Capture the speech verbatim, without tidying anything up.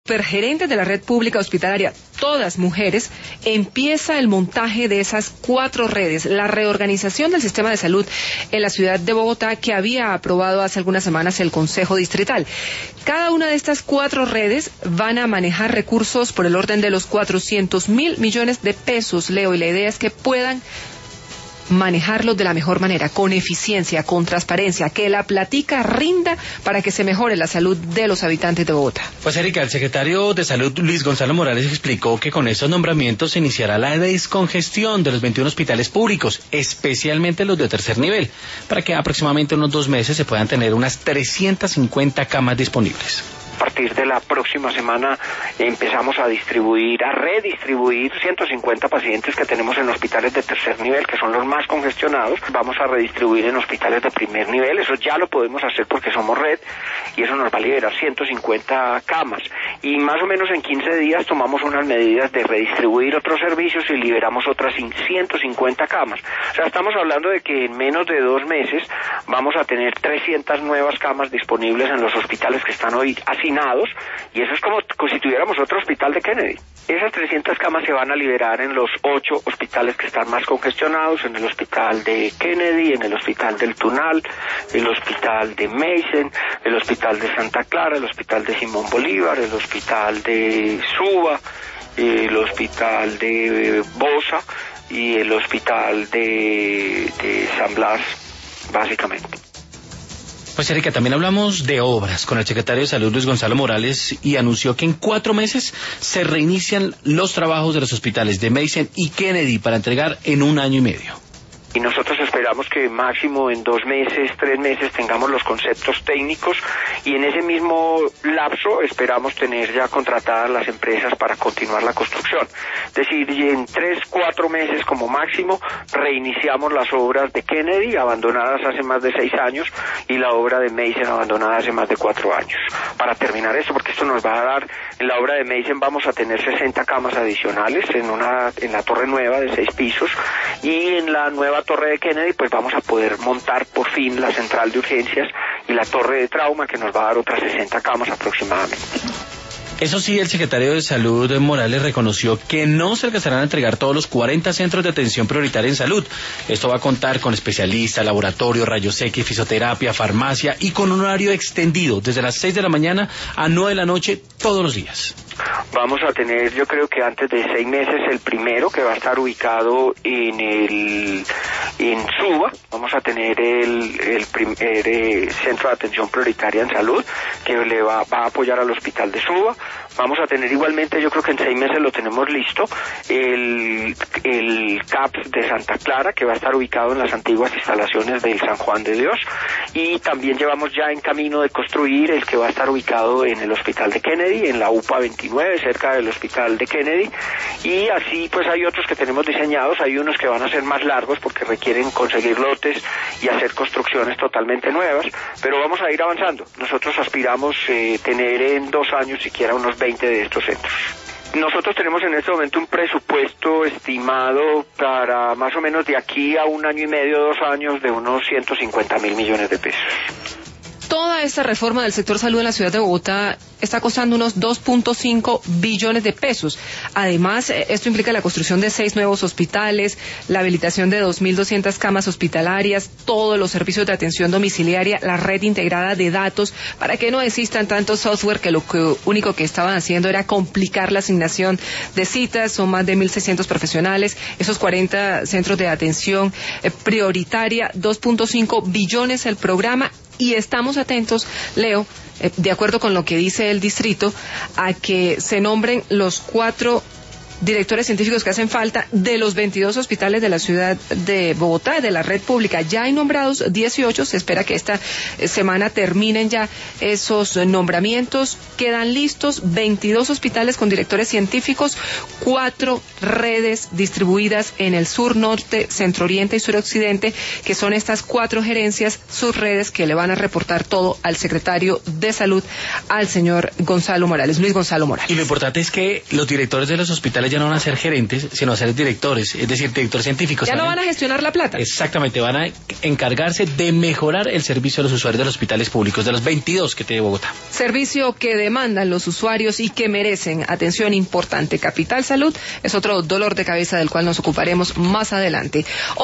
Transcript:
supergerentes de la red pública hospitalaria, todas mujeres, empieza el montaje de esas cuatro redes, la reorganización del sistema de salud en la ciudad de Bogotá que había aprobado hace algunas semanas el Consejo Distrital. Cada una de estas cuatro redes van a manejar recursos por el orden de los cuatrocientos mil millones de pesos, Leo, y la idea es que puedan manejarlos de la mejor manera, con eficiencia, con transparencia, que la platica rinda para que se mejore la salud de los habitantes de Bogotá. Pues Erika, el secretario de Salud Luis Gonzalo Morales explicó que con estos nombramientos se iniciará la descongestión de los veintiún hospitales públicos, especialmente los de tercer nivel, para que aproximadamente unos dos meses se puedan tener unas trescientas cincuenta camas disponibles. A partir de la próxima semana empezamos a distribuir, a redistribuir ciento cincuenta pacientes que tenemos en hospitales de tercer nivel, que son los más congestionados. Vamos a redistribuir en hospitales de primer nivel. Eso ya lo podemos hacer porque somos red y eso nos va a liberar ciento cincuenta camas. Y más o menos en quince días tomamos unas medidas de redistribuir otros servicios y liberamos otras ciento cincuenta camas. O sea, estamos hablando de que en menos de dos meses vamos a tener trescientas nuevas camas disponibles en los hospitales que están hoy así. Y eso es como si tuviéramos otro hospital de Kennedy. Esas trescientas camas se van a liberar en los ocho hospitales que están más congestionados, en el hospital de Kennedy, en el hospital del Tunal, el hospital de Mason, el hospital de Santa Clara, el hospital de Simón Bolívar, el hospital de Suba, el hospital de Bosa y el hospital de, de San Blas, básicamente. Pues Erika, también hablamos de obras con el secretario de Salud Luis Gonzalo Morales y anunció que en cuatro meses se reinician los trabajos de los hospitales de Mason y Kennedy para entregar en un año y medio. Y nosotros esperamos que máximo en dos meses, tres meses tengamos los conceptos técnicos y en ese mismo lapso esperamos tener ya contratadas las empresas para continuar la construcción. Es decir, en tres, cuatro meses como máximo reiniciamos las obras de Kennedy, abandonadas hace más de seis años, y la obra de Mason, abandonada hace más de cuatro años. Para terminar esto, porque esto nos va a dar, en la obra de Mason vamos a tener sesenta camas adicionales en una en la torre nueva de seis pisos, y en la nueva torre de Kennedy pues vamos a poder montar por fin la central de urgencias y la torre de trauma, que nos va a dar otras sesenta camas aproximadamente. Eso sí, el secretario de Salud Morales reconoció que no se alcanzarán a entregar todos los cuarenta centros de atención prioritaria en salud. Esto va a contar con especialistas, laboratorio, rayos X, fisioterapia, farmacia y con un horario extendido desde las seis de la mañana a nueve de la noche todos los días. Vamos a tener, yo creo que antes de seis meses, el primero, que va a estar ubicado en el en Suba. Vamos a tener el, el primer eh, centro de atención prioritaria en salud, que le va, va a apoyar al hospital de Suba. Vamos a tener igualmente, yo creo que en seis meses lo tenemos listo, el, el C A P S de Santa Clara, que va a estar ubicado en las antiguas instalaciones del San Juan de Dios. Y también llevamos ya en camino de construir el que va a estar ubicado en el hospital de Kennedy, en la U P A veintinueve, cerca del hospital de Kennedy. Y así pues hay otros que tenemos diseñados, hay unos que van a ser más largos porque requieren conseguir lotes y hacer construcciones totalmente nuevas, pero vamos a ir avanzando. Nosotros aspiramos eh, tener en dos años siquiera unos veinte de estos centros. Nosotros tenemos en este momento un presupuesto estimado para más o menos de aquí a un año y medio, dos años, de unos ciento cincuenta mil millones de pesos. Toda esta reforma del sector salud en la ciudad de Bogotá está costando unos dos punto cinco billones de pesos. Además, esto implica la construcción de seis nuevos hospitales, la habilitación de dos mil doscientas camas hospitalarias, todos los servicios de atención domiciliaria, la red integrada de datos, para que no existan tanto software que lo que único que estaban haciendo era complicar la asignación de citas. Son más de mil seiscientos profesionales, esos cuarenta centros de atención eh, prioritaria, dos punto cinco billones el programa. Y estamos atentos, Leo, eh, de acuerdo con lo que dice el distrito, a que se nombren los cuatro directores científicos que hacen falta de los veintidós hospitales de la ciudad de Bogotá, de la red pública. Ya hay nombrados dieciocho, se espera que esta semana terminen ya esos nombramientos. Quedan listos veintidós hospitales con directores científicos, cuatro redes distribuidas en el sur, norte, centro oriente y suroccidente, que son estas cuatro gerencias, subredes, que le van a reportar todo al secretario de Salud, al señor Gonzalo Morales, Luis Gonzalo Morales. Y lo importante es que los directores de los hospitales hospitales ya no van a ser gerentes, sino a ser directores, es decir, directores científicos. Ya no van a gestionar la plata. Exactamente, van a encargarse de mejorar el servicio a los usuarios de los hospitales públicos, de los veintidós que tiene Bogotá. Servicio que demandan los usuarios y que merecen atención importante. Capital Salud es otro dolor de cabeza del cual nos ocuparemos más adelante.